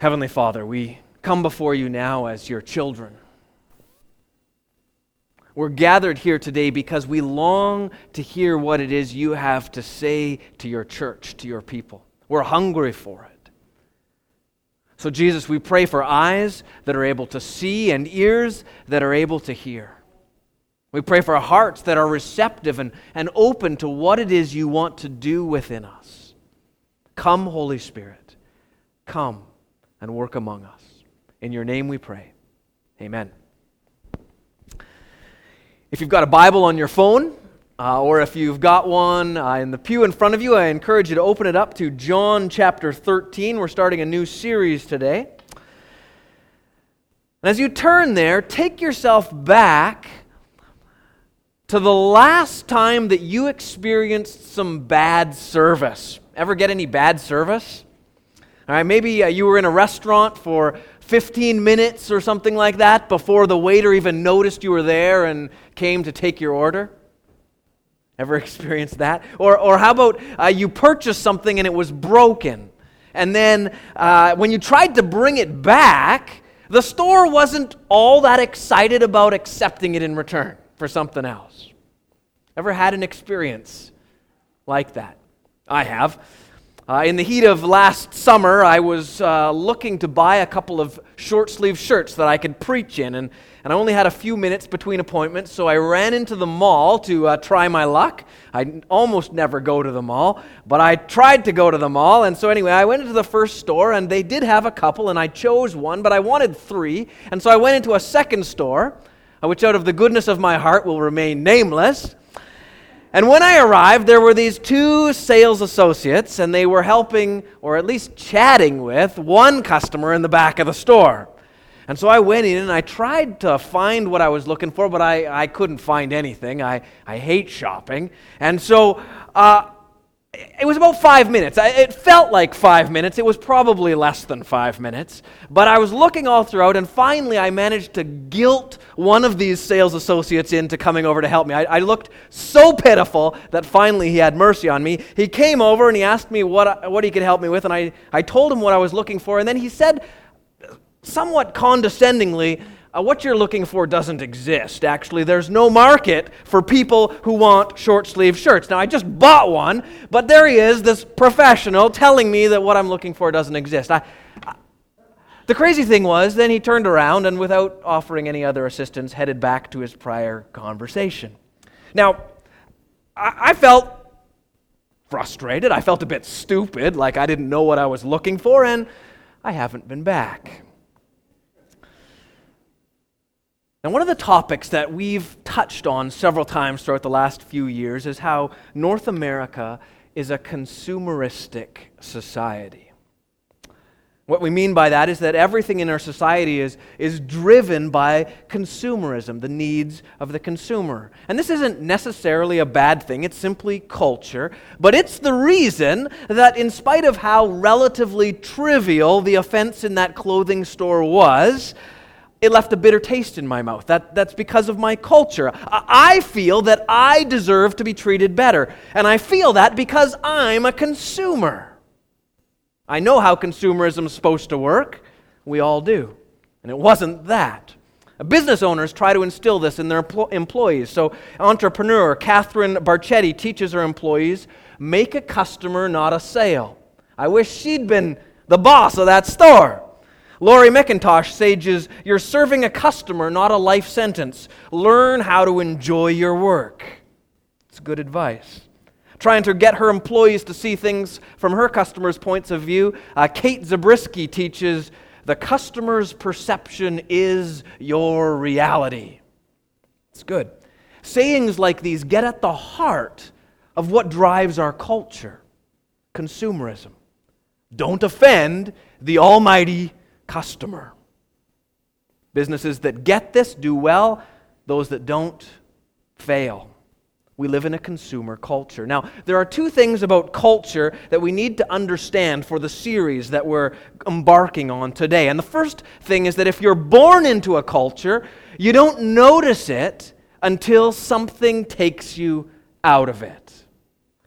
Heavenly Father, we come before you now as your children. We're gathered here today because we long to hear what it is you have to say to your church, to your people. We're hungry for it. So Jesus, we pray for eyes that are able to see and ears that are able to hear. We pray for hearts that are receptive and open to what it is you want to do within us. Come, Holy Spirit. Come and work among us. In your name we pray. Amen. If you've got a Bible on your phone, or if you've got one in the pew in front of you, I encourage you to open it up to John chapter 13. We're starting a new series today. And as you turn there, take yourself back to the last time that you experienced some bad service. Ever get any bad service? All right, maybe you were in a restaurant for 15 minutes or something like that before the waiter even noticed you were there and came to take your order. Ever experienced that? Or how about you purchased something and it was broken, and then when you tried to bring it back, the store wasn't all that excited about accepting it in return for something else. Ever had an experience like that? I have. In the heat of last summer, I was looking to buy a couple of short-sleeve shirts that I could preach in, and I only had a few minutes between appointments, so I ran into the mall to try my luck. I almost never go to the mall, but I tried to go to the mall, and so anyway, I went into the first store, and they did have a couple, and I chose one, but I wanted three, and so I went into a second store, which out of the goodness of my heart will remain nameless. And when I arrived, there were these two sales associates, and they were helping, or at least chatting with, one customer in the back of the store. And so I went in and I tried to find what I was looking for, but I couldn't find anything. I hate shopping. And so it was about 5 minutes. It felt like 5 minutes. It was probably less than 5 minutes. But I was looking all throughout, and finally I managed to guilt one of these sales associates into coming over to help me. I looked so pitiful that finally he had mercy on me. He came over and he asked me what he could help me with, and I told him what I was looking for, and then he said, somewhat condescendingly, what you're looking for doesn't exist. Actually, there's no market for people who want short-sleeve shirts. Now, I just bought one, but there he is, this professional, telling me that what I'm looking for doesn't exist. The crazy thing was, then he turned around and without offering any other assistance, headed back to his prior conversation. Now, I felt frustrated. I felt a bit stupid, like I didn't know what I was looking for, and I haven't been back. And one of the topics that we've touched on several times throughout the last few years is how North America is a consumeristic society. What we mean by that is that everything in our society is driven by consumerism, the needs of the consumer. And this isn't necessarily a bad thing, it's simply culture, but it's the reason that in spite of how relatively trivial the offense in that clothing store was, it left a bitter taste in my mouth. That's because of my culture. I feel that I deserve to be treated better. And I feel that because I'm a consumer. I know how consumerism is supposed to work. We all do. And it wasn't that. Business owners try to instill this in their employees. So entrepreneur Catherine Barchetti teaches her employees, make a customer, not a sale. I wish she'd been the boss of that store. Laurie McIntosh sages, you're serving a customer, not a life sentence. Learn how to enjoy your work. It's good advice. Trying to get her employees to see things from her customers' points of view, Kate Zabriskie teaches, the customer's perception is your reality. It's good. Sayings like these get at the heart of what drives our culture. Consumerism. Don't offend the almighty customer. Businesses that get this do well. Those that don't fail. We live in a consumer culture. Now, there are two things about culture that we need to understand for the series that we're embarking on today. And the first thing is that if you're born into a culture, you don't notice it until something takes you out of it.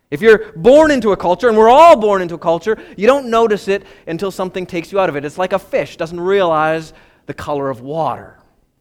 If you're born into a culture, and we're all born into a culture, you don't notice it until something takes you out of it. It's like a fish doesn't realize the color of water.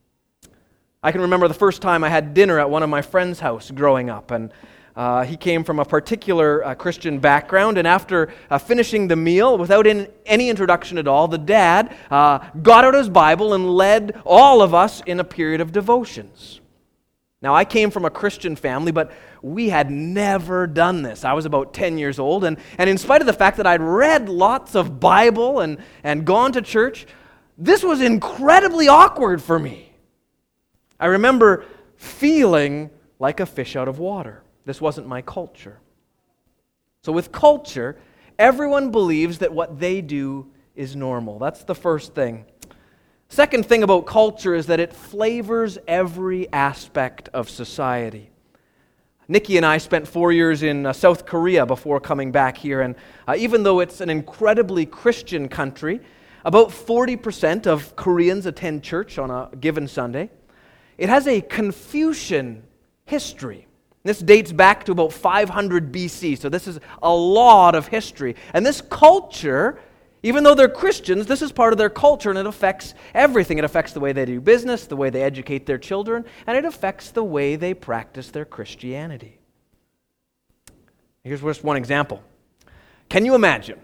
I can remember the first time I had dinner at one of my friend's house growing up, and he came from a particular Christian background, and after finishing the meal, without any introduction at all, the dad got out his Bible and led all of us in a period of devotions. Now, I came from a Christian family, but we had never done this. I was about 10 years old, and in spite of the fact that I'd read lots of Bible and gone to church, this was incredibly awkward for me. I remember feeling like a fish out of water. This wasn't my culture. So with culture, everyone believes that what they do is normal. That's the first thing. Second thing about culture is that it flavors every aspect of society. Nikki and I spent 4 years in South Korea before coming back here, and even though it's an incredibly Christian country, about 40% of Koreans attend church on a given Sunday. It has a Confucian history. This dates back to about 500 BC, so this is a lot of history. And this culture, even though they're Christians, this is part of their culture, and it affects everything. It affects the way they do business, the way they educate their children, and it affects the way they practice their Christianity. Here's just one example. Can you imagine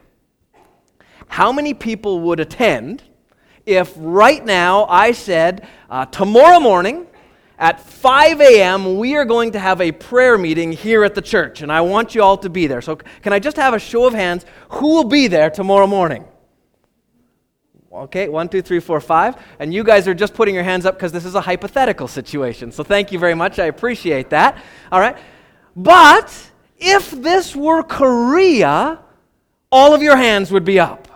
how many people would attend if right now I said, tomorrow morning at 5 a.m., we are going to have a prayer meeting here at the church, and I want you all to be there. So can I just have a show of hands? Who will be there tomorrow morning? Okay, 1, 2, 3, 4, 5. And you guys are just putting your hands up because this is a hypothetical situation. So thank you very much. I appreciate that. All right. But if this were Korea, all of your hands would be up.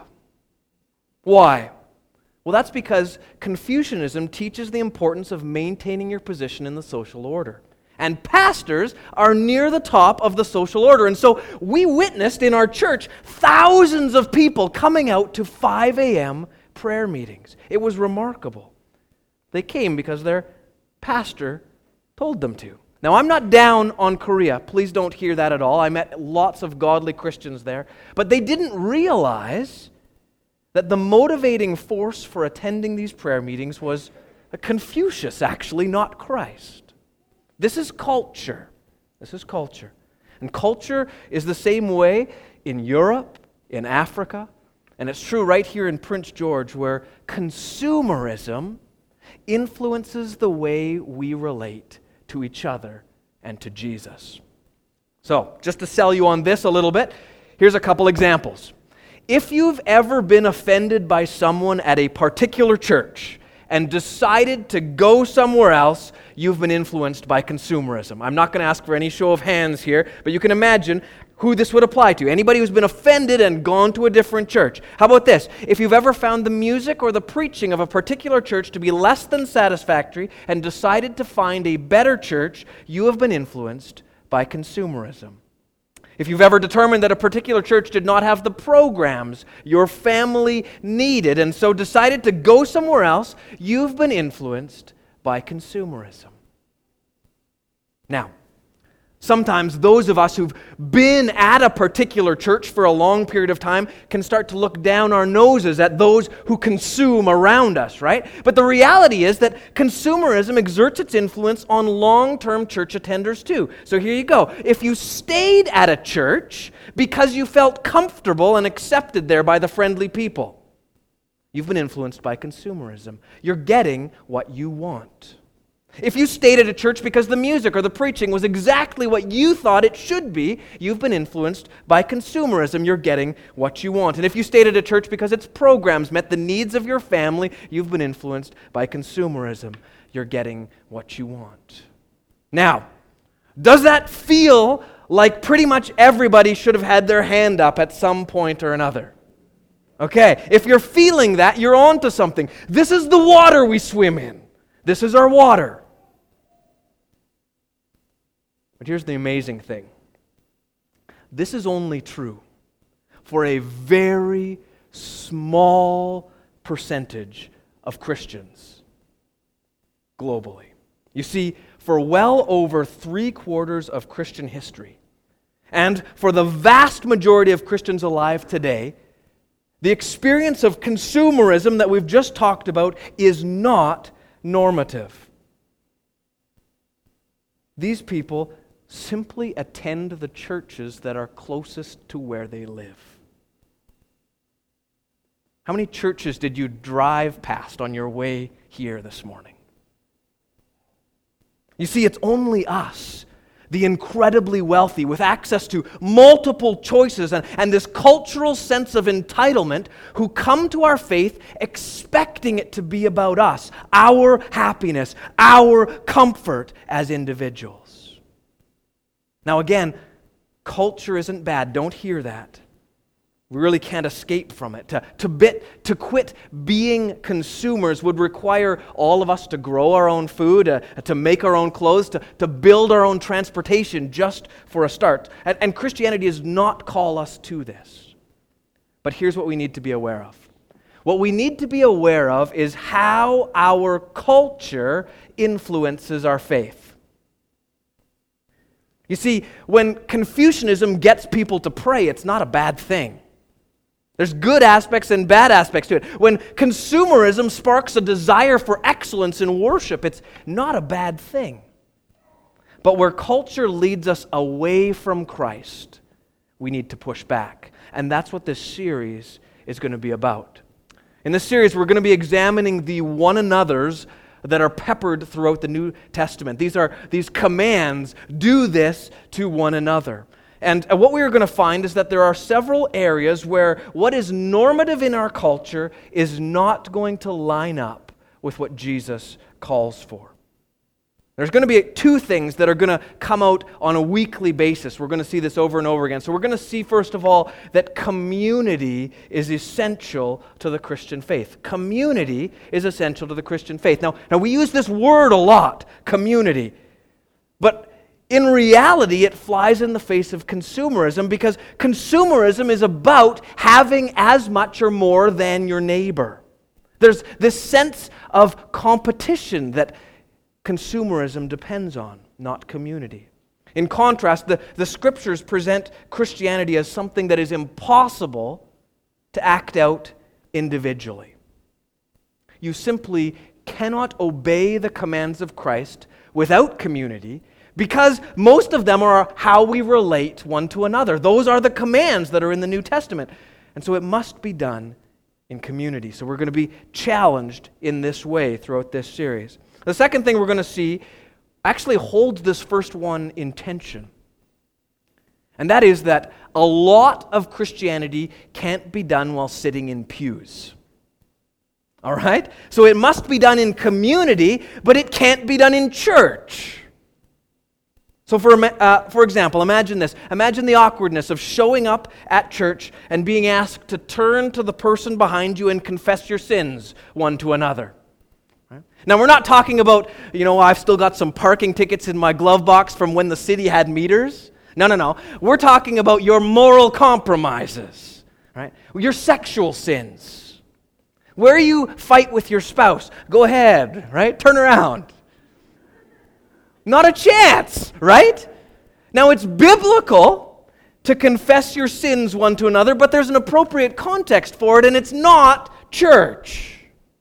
Why? Well, that's because Confucianism teaches the importance of maintaining your position in the social order. And pastors are near the top of the social order. And so we witnessed in our church thousands of people coming out to 5 a.m. prayer meetings. It was remarkable. They came because their pastor told them to. Now, I'm not down on Korea. Please don't hear that at all. I met lots of godly Christians there. But they didn't realize that the motivating force for attending these prayer meetings was Confucius, actually, not Christ. This is culture. This is culture. And culture is the same way in Europe, in Africa, and it's true right here in Prince George, where consumerism influences the way we relate to each other and to Jesus. So, just to sell you on this a little bit, here's a couple examples. If you've ever been offended by someone at a particular church and decided to go somewhere else, you've been influenced by consumerism. I'm not going to ask for any show of hands here, but you can imagine who this would apply to. Anybody who's been offended and gone to a different church. How about this? If you've ever found the music or the preaching of a particular church to be less than satisfactory and decided to find a better church, you have been influenced by consumerism. If you've ever determined that a particular church did not have the programs your family needed and so decided to go somewhere else, you've been influenced by consumerism. Now, sometimes those of us who've been at a particular church for a long period of time can start to look down our noses at those who consume around us, right? But the reality is that consumerism exerts its influence on long-term church attenders too. So here you go. If you stayed at a church because you felt comfortable and accepted there by the friendly people, you've been influenced by consumerism. You're getting what you want. If you stayed at a church because the music or the preaching was exactly what you thought it should be, you've been influenced by consumerism. You're getting what you want. And if you stayed at a church because its programs met the needs of your family, you've been influenced by consumerism. You're getting what you want. Now, does that feel like pretty much everybody should have had their hand up at some point or another? Okay, if you're feeling that, you're on to something. This is the water we swim in. This is our water. But here's the amazing thing. This is only true for a very small percentage of Christians globally. You see, for well over 3/4 of Christian history, And for the vast majority of Christians alive today, the experience of consumerism that we've just talked about is not normative. These people simply attend the churches that are closest to where they live. How many churches did you drive past on your way here this morning? You see, it's only us, the incredibly wealthy, with access to multiple choices and this cultural sense of entitlement, who come to our faith expecting it to be about us, our happiness, our comfort as individuals. Now again, culture isn't bad. Don't hear that. We really can't escape from it. To quit being consumers would require all of us to grow our own food, to make our own clothes, to build our own transportation, just for a start. And Christianity does not call us to this. But here's what we need to be aware of. What we need to be aware of is how our culture influences our faith. You see, when Confucianism gets people to pray, it's not a bad thing. There's good aspects and bad aspects to it. When consumerism sparks a desire for excellence in worship, it's not a bad thing. But where culture leads us away from Christ, we need to push back. And that's what this series is going to be about. In this series, we're going to be examining the one another's that are peppered throughout the New Testament. These are these commands, do this to one another. And what we are going to find is that there are several areas where what is normative in our culture is not going to line up with what Jesus calls for. There's going to be two things that are going to come out on a weekly basis. We're going to see this over and over again. So we're going to see, first of all, that community is essential to the Christian faith. Community is essential to the Christian faith. Now we use this word a lot, community. But in reality, it flies in the face of consumerism, because consumerism is about having as much or more than your neighbor. There's this sense of competition that consumerism depends on, not community. In contrast, the Scriptures present Christianity as something that is impossible to act out individually. You simply cannot obey the commands of Christ without community, because most of them are how we relate one to another. Those are the commands that are in the New Testament. And so it must be done in community. So we're going to be challenged in this way throughout this series. The second thing we're going to see actually holds this first one in tension. And that is that a lot of Christianity can't be done while sitting in pews. All right? So it must be done in community, but it can't be done in church. So for example, imagine this. Imagine the awkwardness of showing up at church and being asked to turn to the person behind you and confess your sins one to another. Right? Now, we're not talking about, I've still got some parking tickets in my glove box from when the city had meters. No. We're talking about your moral compromises, right? Your sexual sins. Where you fight with your spouse, go ahead, right? Turn around. Not a chance, right? Now, it's biblical to confess your sins one to another, but there's an appropriate context for it, and it's not church.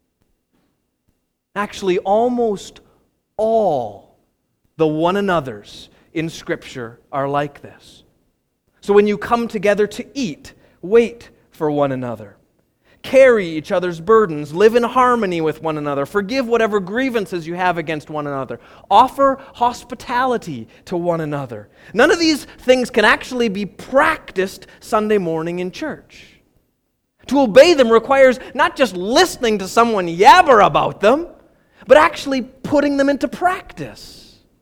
Actually, almost all the one another's in Scripture are like this. So when you come together to eat, wait for one another. Carry each other's burdens, live in harmony with one another, forgive whatever grievances you have against one another, offer hospitality to one another. None of these things can actually be practiced Sunday morning in church. To obey them requires not just listening to someone yabber about them, but actually putting them into practice.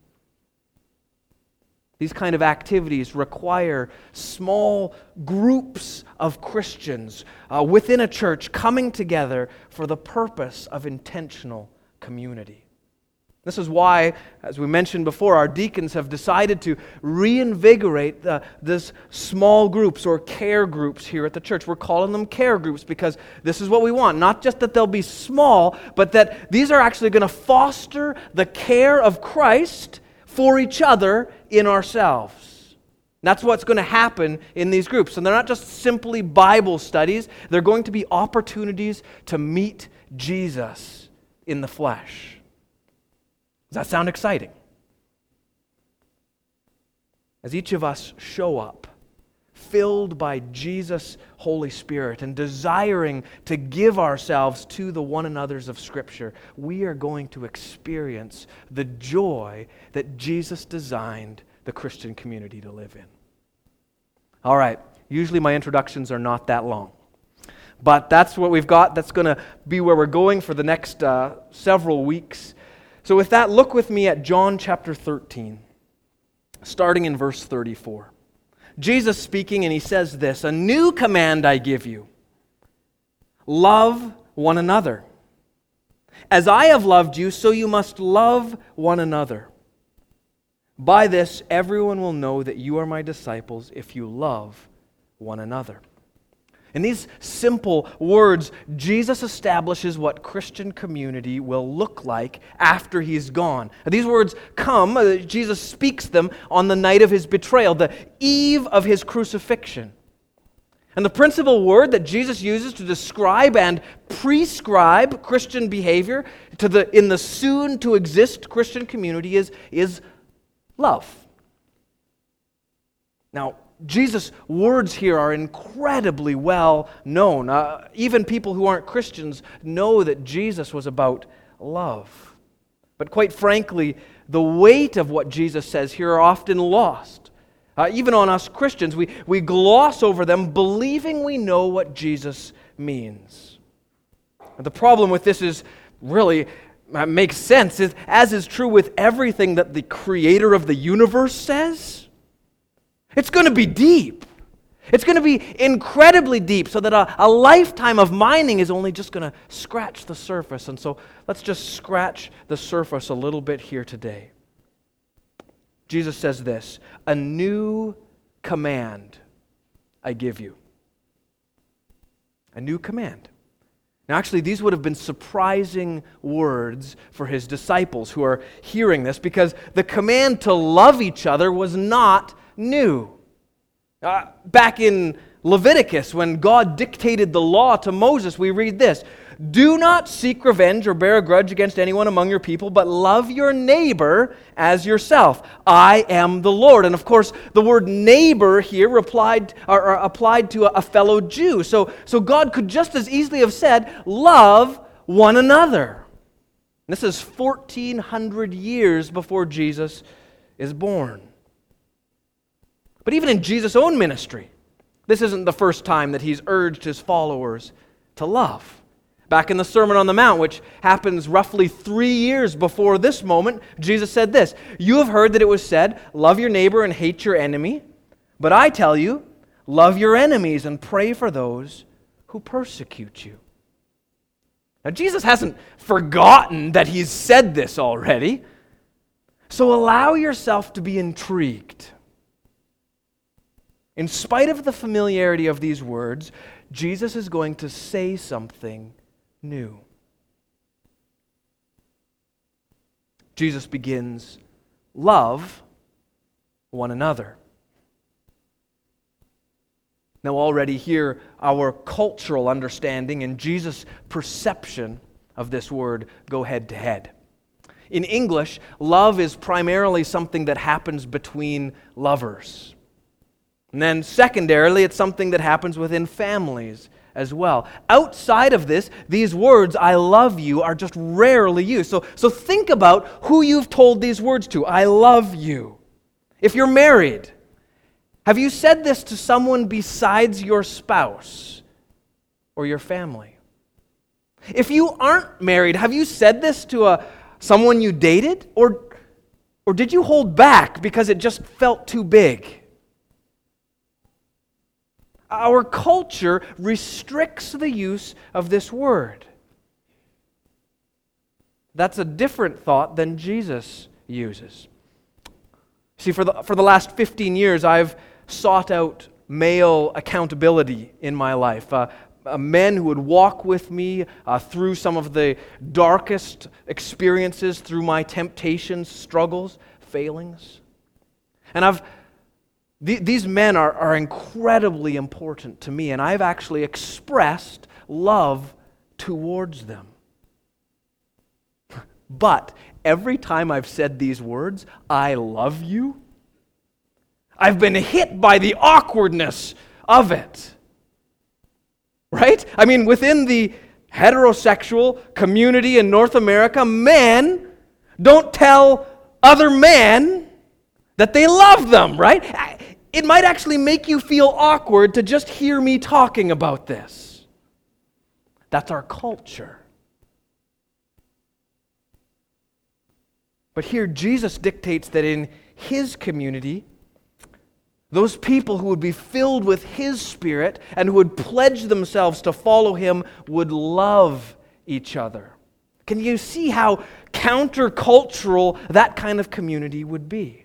These kind of activities require small groups of Christians within a church coming together for the purpose of intentional community. This is why, as we mentioned before, our deacons have decided to reinvigorate this small groups or care groups here at the church. We're calling them care groups because this is what we want. Not just that they'll be small, but that these are actually going to foster the care of Christ for each other in ourselves. That's what's going to happen in these groups. And they're not just simply Bible studies. They're going to be opportunities to meet Jesus in the flesh. Does that sound exciting? As each of us show up, filled by Jesus' Holy Spirit and desiring to give ourselves to the one another's of Scripture, we are going to experience the joy that Jesus designed the Christian community to live in. All right, usually my introductions are not that long, but that's what we've got. That's going to be where we're going for the next several weeks. So with that, look with me at John chapter 13, starting in verse 34. Jesus speaking, and he says this, "A new command I give you, love one another. As I have loved you, so you must love one another. By this, everyone will know that you are my disciples if you love one another." In these simple words, Jesus establishes what Christian community will look like after he's gone. These words come, Jesus speaks them on the night of his betrayal, the eve of his crucifixion. And the principal word that Jesus uses to describe and prescribe Christian behavior in the soon-to-exist Christian community is love. Now, Jesus' words here are incredibly well known. Even people who aren't Christians know that Jesus was about love. But quite frankly, the weight of what Jesus says here are often lost. Even on us Christians, we gloss over them believing we know what Jesus means. The problem with this is really makes sense, as is true with everything that the creator of the universe says. It's going to be deep. It's going to be incredibly deep, so that a lifetime of mining is only just going to scratch the surface. And so let's just scratch the surface a little bit here today. Jesus says this, "A new command I give you." A new command. Now, actually, these would have been surprising words for his disciples who are hearing this, because the command to love each other was not new. Back in Leviticus, when God dictated the law to Moses, we read this, "Do not seek revenge or bear a grudge against anyone among your people, but love your neighbor as yourself. I am the Lord." And of course, the word neighbor here applied to a fellow Jew. So God could just as easily have said, "Love one another." And this is 1,400 years before Jesus is born. But even in Jesus' own ministry, this isn't the first time that he's urged his followers to love. Back in the Sermon on the Mount, which happens roughly 3 years before this moment, Jesus said this, "You have heard that it was said, 'Love your neighbor and hate your enemy.' But I tell you, love your enemies and pray for those who persecute you." Now, Jesus hasn't forgotten that he's said this already. So allow yourself to be intrigued. In spite of the familiarity of these words, Jesus is going to say something new. Jesus begins, "Love one another." Now already here, our cultural understanding and Jesus' perception of this word go head to head. In English, love is primarily something that happens between lovers. And then secondarily, it's something that happens within families as well. Outside of this, these words, "I love you," are just rarely used. So think about who you've told these words to. "I love you." If you're married, have you said this to someone besides your spouse or your family? If you aren't married, have you said this to someone you dated? Or did you hold back because it just felt too big? Our culture restricts the use of this word. That's a different thought than Jesus uses. See, for the last 15 years, I've sought out male accountability in my life. Men who would walk with me through some of the darkest experiences, through my temptations, struggles, failings. And I've These men are incredibly important to me, and I've actually expressed love towards them. But every time I've said these words, I love you, I've been hit by the awkwardness of it. Right? I mean, within the heterosexual community in North America, men don't tell other men that they love them, right? It might actually make you feel awkward to just hear me talking about this. That's our culture. But here Jesus dictates that in His community, those people who would be filled with His Spirit and who would pledge themselves to follow Him would love each other. Can you see how countercultural that kind of community would be?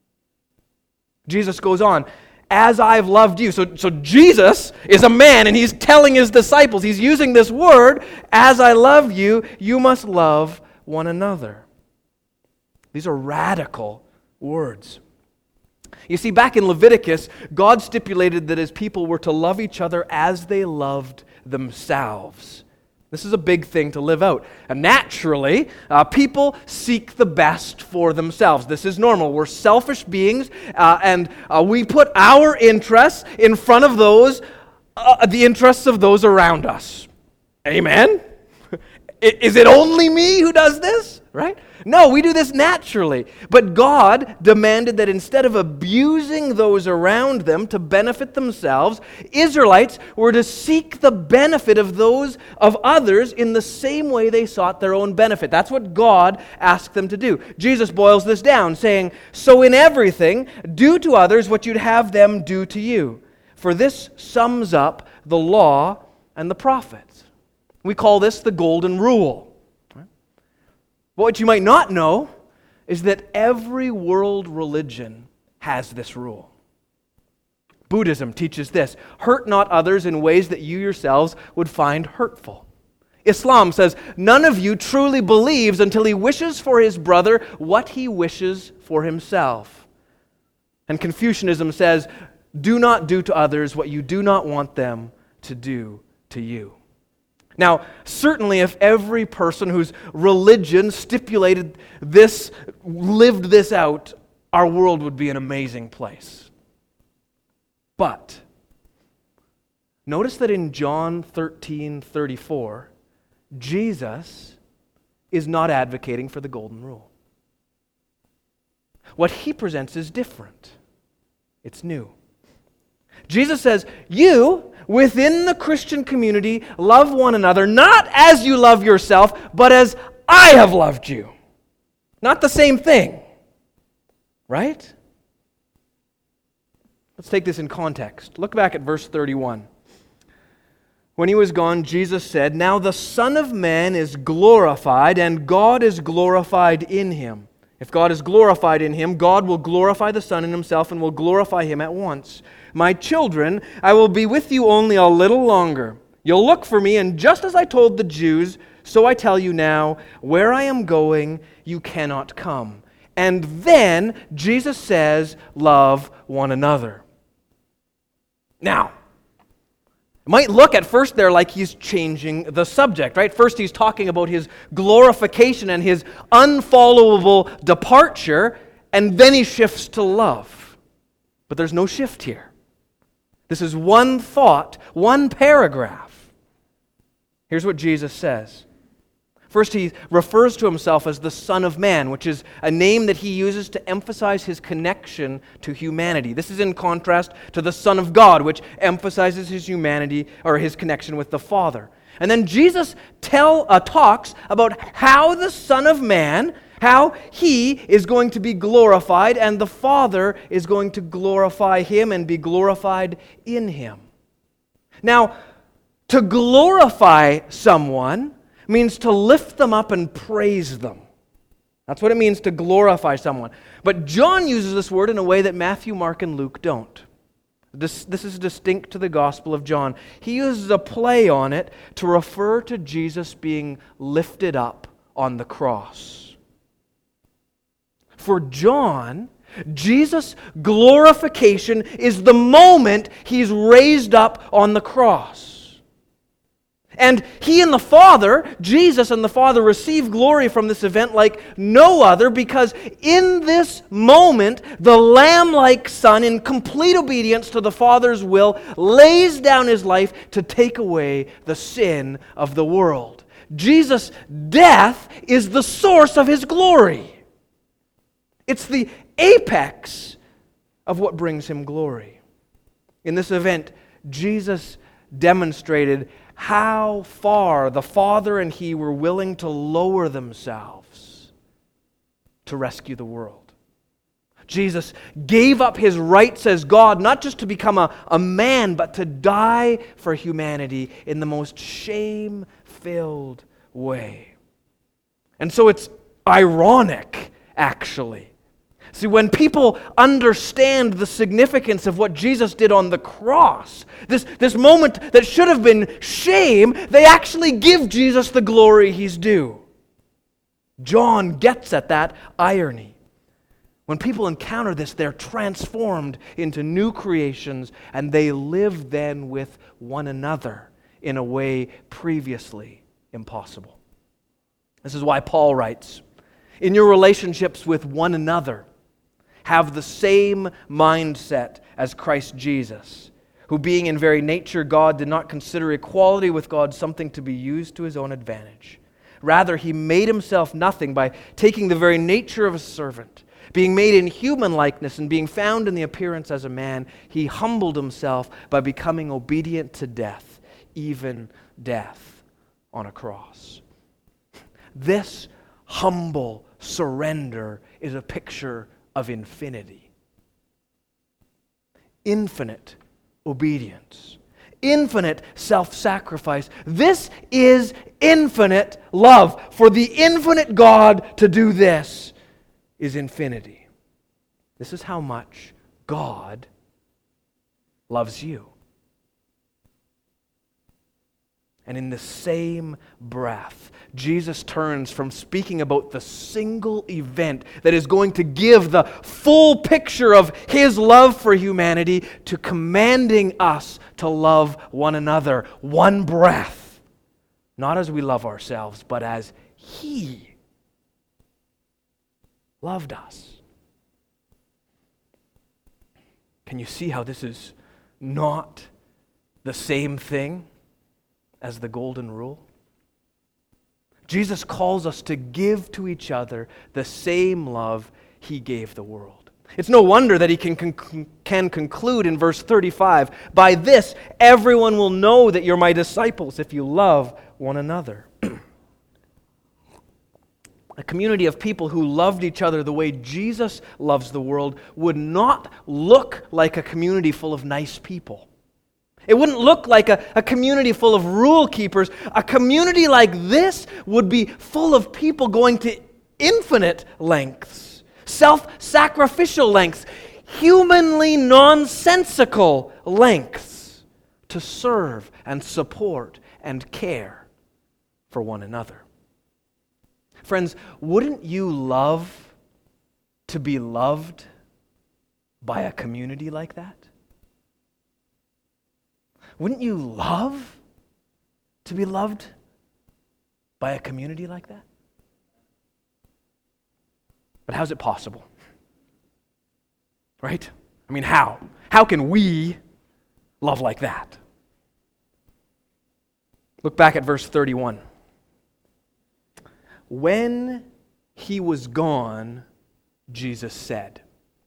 Jesus goes on, as I've loved you. So Jesus is a man, and He's telling His disciples, He's using this word, as I love you, you must love one another. These are radical words. You see, back in Leviticus, God stipulated that His people were to love each other as they loved themselves. This is a big thing to live out. And naturally, people seek the best for themselves. This is normal. We're selfish beings, and we put our interests in front of those, the interests of those around us. Amen? Is it only me who does this? Right? No, we do this naturally. But God demanded that instead of abusing those around them to benefit themselves, Israelites were to seek the benefit of those of others in the same way they sought their own benefit. That's what God asked them to do. Jesus boils this down, saying, "So in everything, do to others what you'd have them do to you. For this sums up the law and the prophets." We call this the Golden Rule. But what you might not know is that every world religion has this rule. Buddhism teaches this: hurt not others in ways that you yourselves would find hurtful. Islam says none of you truly believes until he wishes for his brother what he wishes for himself. And Confucianism says, do not do to others what you do not want them to do to you. Now, certainly if every person whose religion stipulated this, lived this out, our world would be an amazing place. But notice that in John 13:34, Jesus is not advocating for the Golden Rule. What He presents is different. It's new. Jesus says, you, within the Christian community, love one another, not as you love yourself, but as I have loved you. Not the same thing. Right? Let's take this in context. Look back at verse 31. When He was gone, Jesus said, "Now the Son of Man is glorified, and God is glorified in Him. If God is glorified in Him, God will glorify the Son in Himself and will glorify Him at once. My children, I will be with you only a little longer. You'll look for me, and just as I told the Jews, so I tell you now, where I am going, you cannot come." And then Jesus says, love one another. Now, it might look at first there like He's changing the subject, right? First He's talking about His glorification and His unfollowable departure, and then He shifts to love. But there's no shift here. This is one thought, one paragraph. Here's what Jesus says. First, He refers to Himself as the Son of Man, which is a name that He uses to emphasize His connection to humanity. This is in contrast to the Son of God, which emphasizes His humanity or His connection with the Father. And then Jesus talks about how the Son of Man, how He is going to be glorified, and the Father is going to glorify Him and be glorified in Him. Now, to glorify someone means to lift them up and praise them. That's what it means to glorify someone. But John uses this word in a way that Matthew, Mark, and Luke don't. This is distinct to the Gospel of John. He uses a play on it to refer to Jesus being lifted up on the cross. For John, Jesus' glorification is the moment He's raised up on the cross. And He and the Father, Jesus and the Father, receive glory from this event like no other, because in this moment, the Lamb-like Son, in complete obedience to the Father's will, lays down His life to take away the sin of the world. Jesus' death is the source of His glory. It's the apex of what brings Him glory. In this event, Jesus demonstrated how far the Father and He were willing to lower themselves to rescue the world. Jesus gave up His rights as God, not just to become a man, but to die for humanity in the most shame-filled way. And so it's ironic, actually. See, when people understand the significance of what Jesus did on the cross, this moment that should have been shame, they actually give Jesus the glory He's due. John gets at that irony. When people encounter this, they're transformed into new creations, and they live then with one another in a way previously impossible. This is why Paul writes, "In your relationships with one another, have the same mindset as Christ Jesus, who being in very nature God did not consider equality with God something to be used to His own advantage. Rather, He made Himself nothing by taking the very nature of a servant. Being made in human likeness and being found in the appearance as a man, He humbled Himself by becoming obedient to death, even death on a cross." This humble surrender is a picture of infinity. Infinite obedience. Infinite self-sacrifice. This is infinite love. For the infinite God to do this is infinity. This is how much God loves you. And in the same breath, Jesus turns from speaking about the single event that is going to give the full picture of His love for humanity to commanding us to love one another. One breath. Not as we love ourselves, but as He loved us. Can you see how this is not the same thing as the golden rule? Jesus calls us to give to each other the same love He gave the world. It's no wonder that He can conclude in verse 35, "By this everyone will know that you're my disciples if you love one another." A community of people who loved each other the way Jesus loves the world would not look like a community full of nice people. It wouldn't look like a community full of rule keepers. A community like this would be full of people going to infinite lengths, self-sacrificial lengths, humanly nonsensical lengths to serve and support and care for one another. Friends, wouldn't you love to be loved by a community like that? Wouldn't you love to be loved by a community like that? But how's it possible? Right? I mean, how? How can we love like that? Look back at verse 31. When He was gone, Jesus said.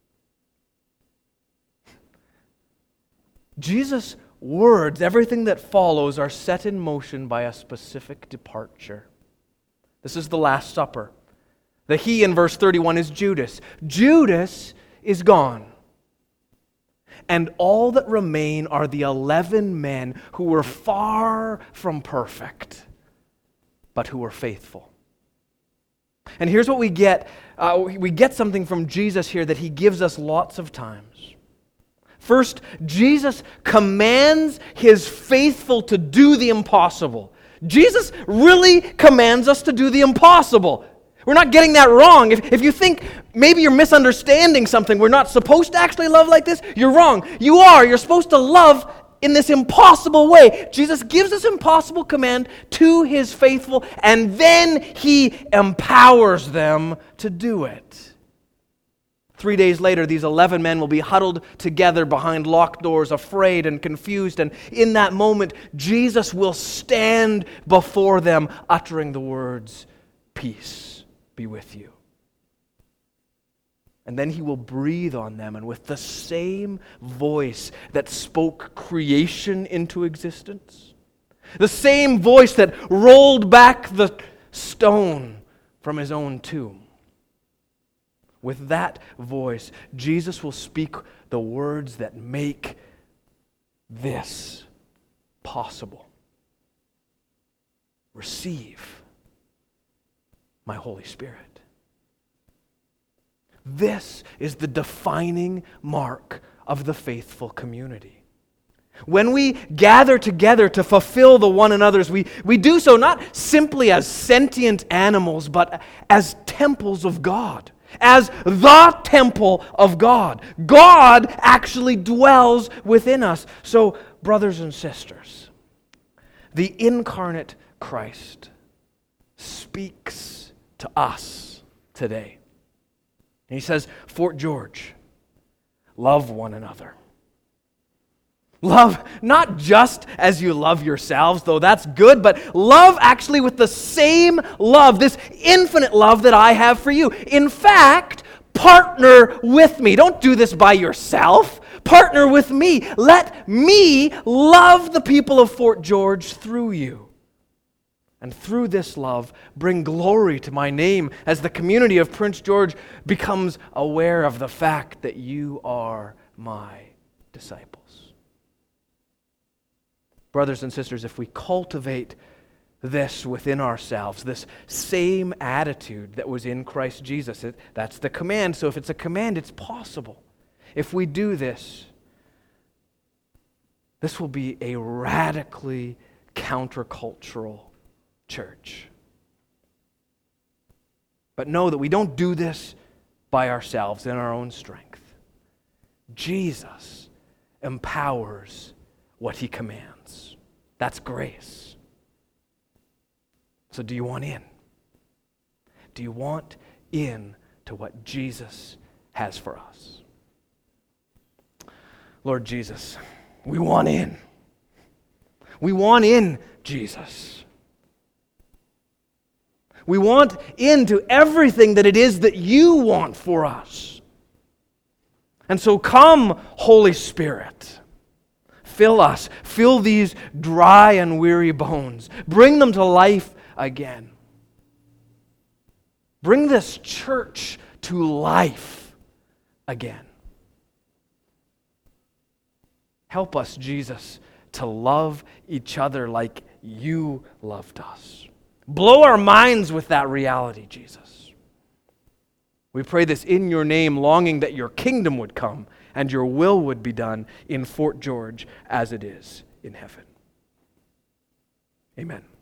Jesus' words, everything that follows, are set in motion by a specific departure. This is the Last Supper. The He in verse 31 is Judas. Judas is gone. And all that remain are the 11 men who were far from perfect, but who were faithful. And here's what we get. We get something from Jesus here that He gives us lots of times. First, Jesus commands His faithful to do the impossible. Jesus really commands us to do the impossible. We're not getting that wrong. If you think maybe you're misunderstanding something, we're not supposed to actually love like this, you're wrong. You are. You're supposed to love in this impossible way. Jesus gives this impossible command to his faithful, and then he empowers them to do it. 3 days later, these 11 men will be huddled together behind locked doors, afraid and confused, and in that moment, Jesus will stand before them, uttering the words, "Peace be with you." And then he will breathe on them, and with the same voice that spoke creation into existence, the same voice that rolled back the stone from his own tomb, with that voice, Jesus will speak the words that make this possible. Receive my Holy Spirit. This is the defining mark of the faithful community. When we gather together to fulfill the one another's, we do so not simply as sentient animals, but as temples of God. As the temple of God. God actually dwells within us. So, brothers and sisters, the incarnate Christ speaks to us today. He says, Fort George, love one another. Love not just as you love yourselves, though that's good, but love actually with the same love, this infinite love that I have for you. In fact, partner with me. Don't do this by yourself. Partner with me. Let me love the people of Fort George through you. And through this love, bring glory to my name as the community of Prince George becomes aware of the fact that you are my disciples. Brothers and sisters, if we cultivate this within ourselves, this same attitude that was in Christ Jesus, that's the command. So if it's a command, it's possible. If we do this, this will be a radically countercultural church. But know that we don't do this by ourselves in our own strength. Jesus empowers what he commands. That's grace. So do you want in? Do you want in to what Jesus has for us? Lord Jesus, we want in. We want in, Jesus. We want into everything that it is that you want for us. And so come, Holy Spirit. Fill us. Fill these dry and weary bones. Bring them to life again. Bring this church to life again. Help us, Jesus, to love each other like you loved us. Blow our minds with that reality, Jesus. We pray this in your name, longing that your kingdom would come and your will would be done in Fort George as it is in heaven. Amen.